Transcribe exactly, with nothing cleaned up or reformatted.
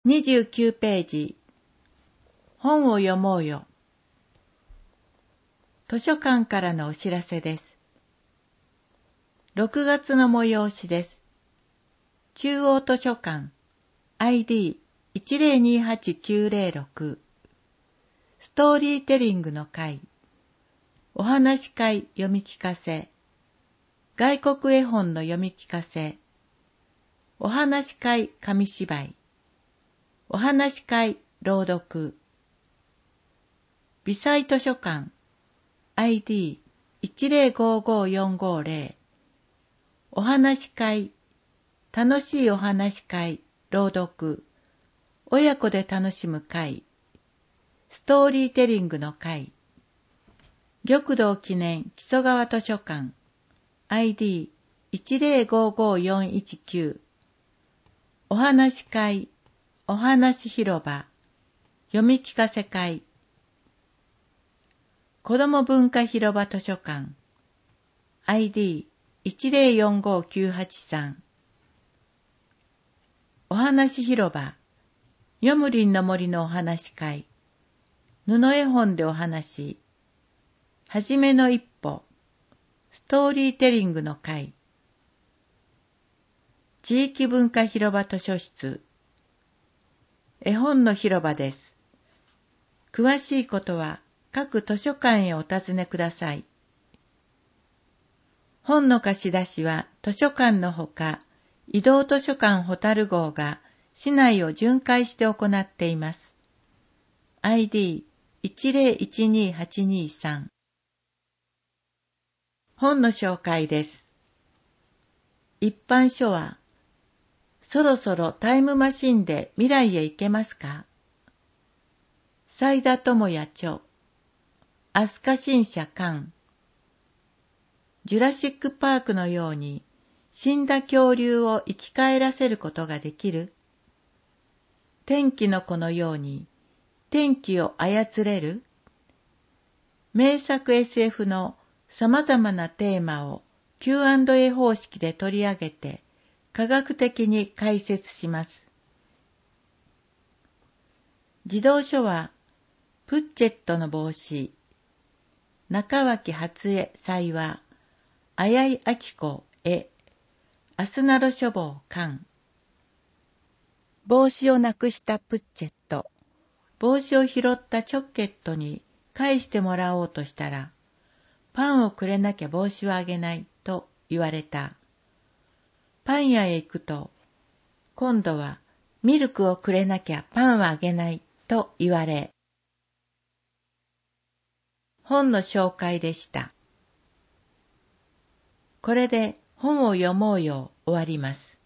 にじゅうきゅうページ。本を読もうよ。図書館からのお知らせです。ろくがつの催しです。中央図書館 アイディーいちゼロにはちきゅうゼロろく ストーリーテリングの会、お話会読み聞かせ、外国絵本の読み聞かせ、お話会紙芝居、お話会朗読、微細図書館 アイディーいちゼロごごよんごゼロ お話会、楽しいお話会朗読、親子で楽しむ会、ストーリーテリングの会、玉堂記念木曽川図書館 アイディーいちゼロごごよんいちきゅう お話会、お話広場、読み聞かせ会、子ども文化広場図書館 アイディーいちゼロよんごきゅうはちさん お話広場、よむりんの森のお話会、布絵本でお話、はじめの一歩、ストーリーテリングの会、地域文化広場図書室、絵本の広場です。詳しいことは各図書館へお尋ねください。本の貸し出しは図書館のほか、移動図書館ホタル号が市内を巡回して行っています。アイディーいちゼロいちにはちにさん 本の紹介です。一般書は、そろそろタイムマシンで未来へ行けますか？斉田智也著、飛鳥新社刊。ジュラシックパークのように死んだ恐竜を生き返らせることができる？天気の子のように天気を操れる？名作 エスエフ の様々なテーマを キューアンドエー 方式で取り上げて科学的に解説します。児童書はプッチェットの帽子、中脇初江才話、綾井明子絵、アスナロ書房巻。帽子をなくしたプッチェット。帽子を拾ったチョッケットに返してもらおうとしたら、パンをくれなきゃ帽子はあげないと言われた。パン屋へ行くと、今度はミルクをくれなきゃパンはあげないと言われ。本の紹介でした。これで本を読もうよ終わります。